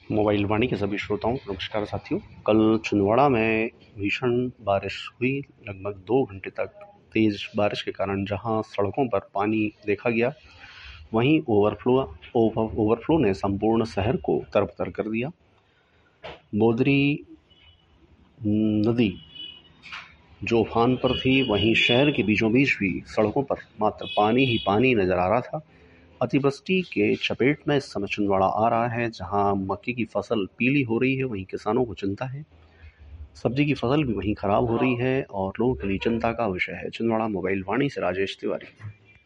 Mobile वाणी के सभी श्रोताओं को नमस्कार साथियों। कल छिंदवाड़ा में भीषण बारिश हुई। लगभग 2 घंटे तक तेज बारिश के कारण जहां सड़कों पर पानी देखा गया, वहीं ओवरफ्लो ने संपूर्ण शहर को तरबतर कर दिया। बोदरी नदी जो उफान पर थी, वहीं शहर के बीचों बीच भी सड़कों पर मात्र पानी ही पानी नजर आ रहा था। अतिवृष्टि के चपेट में इस समय छिंदवाड़ा आ रहा है, जहां मक्के की फसल पीली हो रही है, वहीं किसानों को चिंता है। सब्जी की फसल भी वहीं खराब हो रही है और लोगों के लिए चिंता का विषय है। छिंदवाड़ा मोबाइल वाणी से राजेश तिवारी।